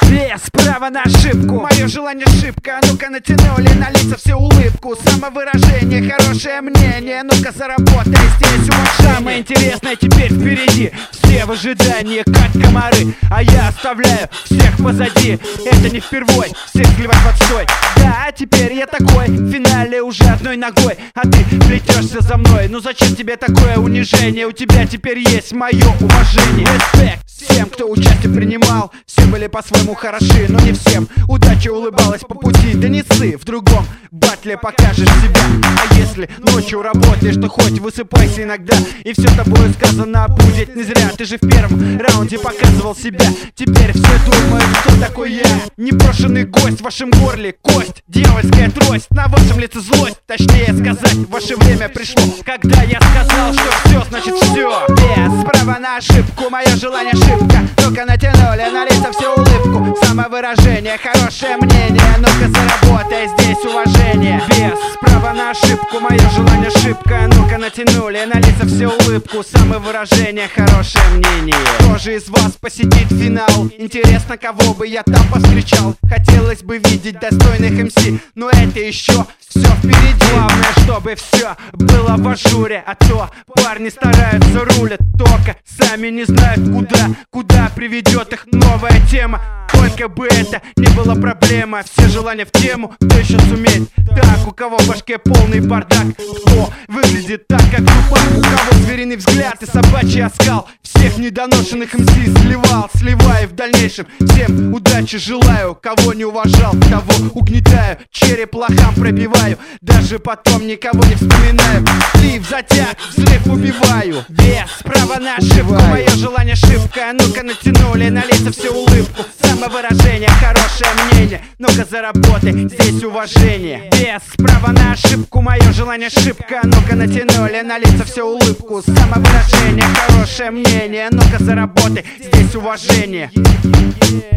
Без права на ошибку, мое желание шибко. Ну-ка натянули на лица всю улыбку. Самовыражение, хорошее мнение. Ну-ка заработай здесь уважение. Самое интересное теперь впереди. Все в ожидании, как комары, а я оставляю всех позади. Это не впервой, всех сливать в отстой. Да, теперь я такой, в финале уже одной ногой. А ты плетешься за мной. Ну зачем тебе такое унижение? У тебя теперь есть мое уважение. Респект всем, кто участие принимал. Все были по-своему хороши, но не всем удача улыбалась по пути. Да не ссы, в другом батле покажешь себя. А если ночью работаешь, то хоть высыпайся иногда. И все тобой сказано будет не зря. Ты же в первом раунде показывал себя. Теперь все думают, кто такой я. Непрошенный гость в вашем горле, кость, дьявольская трость. На вашем лице злость, точнее сказать, ваше время пришло. Когда я сказал, что все, значит все. Без права на ошибку, мое желание шибко. Ну-ка натянули на лица всю улыбку. Самовыражение, хорошее мнение. Ну-ка заработай здесь уважение. Без права на ошибку, мое желание шибко. Ну-ка натянули на лица всю улыбку. Самовыражение, хорошее мнение. Кто же из вас посетит финал? Интересно, кого бы я там повстречал? Хотелось бы видеть достойных МС, но это еще все впереди. Главное, чтобы все было в ажуре. А то парни стараются, рулят, только сами не знают куда приведет их новая тема. Только бы это не было проблема. Все желания в тему, кто еще сумеет так? У кого в башке полный бардак? Кто выглядит так, как тупак? У кого звериный взгляд и собачий оскал? Всех недоношенных МС сливаю в дальнейшем. Всем удачи желаю. Кого не уважал, того угнетаю. Череп лохам пробиваю. Даже потом никого не вспоминаю. Слив, затяг, взрыв убиваю. Без права на ошибку, мое желание шибко. Ну-ка натянули на лица всю улыбку. Самовыражение, хорошее мнение. Ну-ка заработай здесь уважение. Без права на ошибку, мое желание шибко. Ну-ка натянули на лица всю улыбку. Самовыражение, хорошее мнение. Ну-ка заработай здесь уважение.